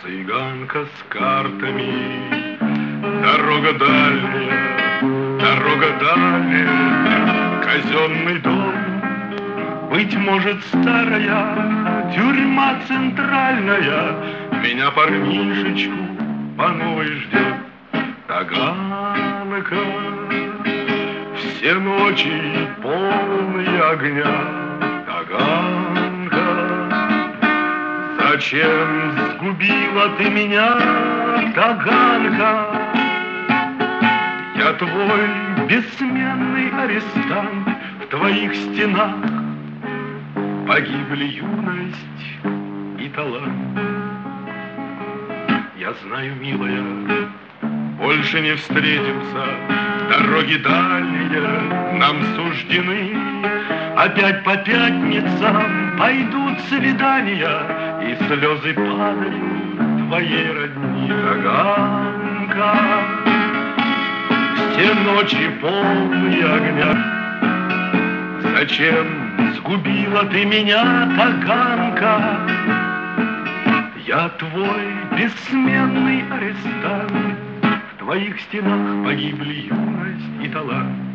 Цыганка с картами, дорога дальняя, казенный дом, быть может, старая тюрьма центральная. Меня парнишечку по новой ждет Таганка. Все ночи полные огня, Таганка. Зачем сгубила ты меня, Таганка? Я твой бессменный арестант, в твоих стенах погибли юность и талант. Я знаю, милая, больше не встретимся, дороги дальние нам суждены. Опять по пятницам пойдут свидания, и слезы падают твоей родни, Таганка. Все ночи полные огня. Зачем сгубила ты меня, Таганка? Я твой бессменный арестант, в твоих стенах погибли юность и талант.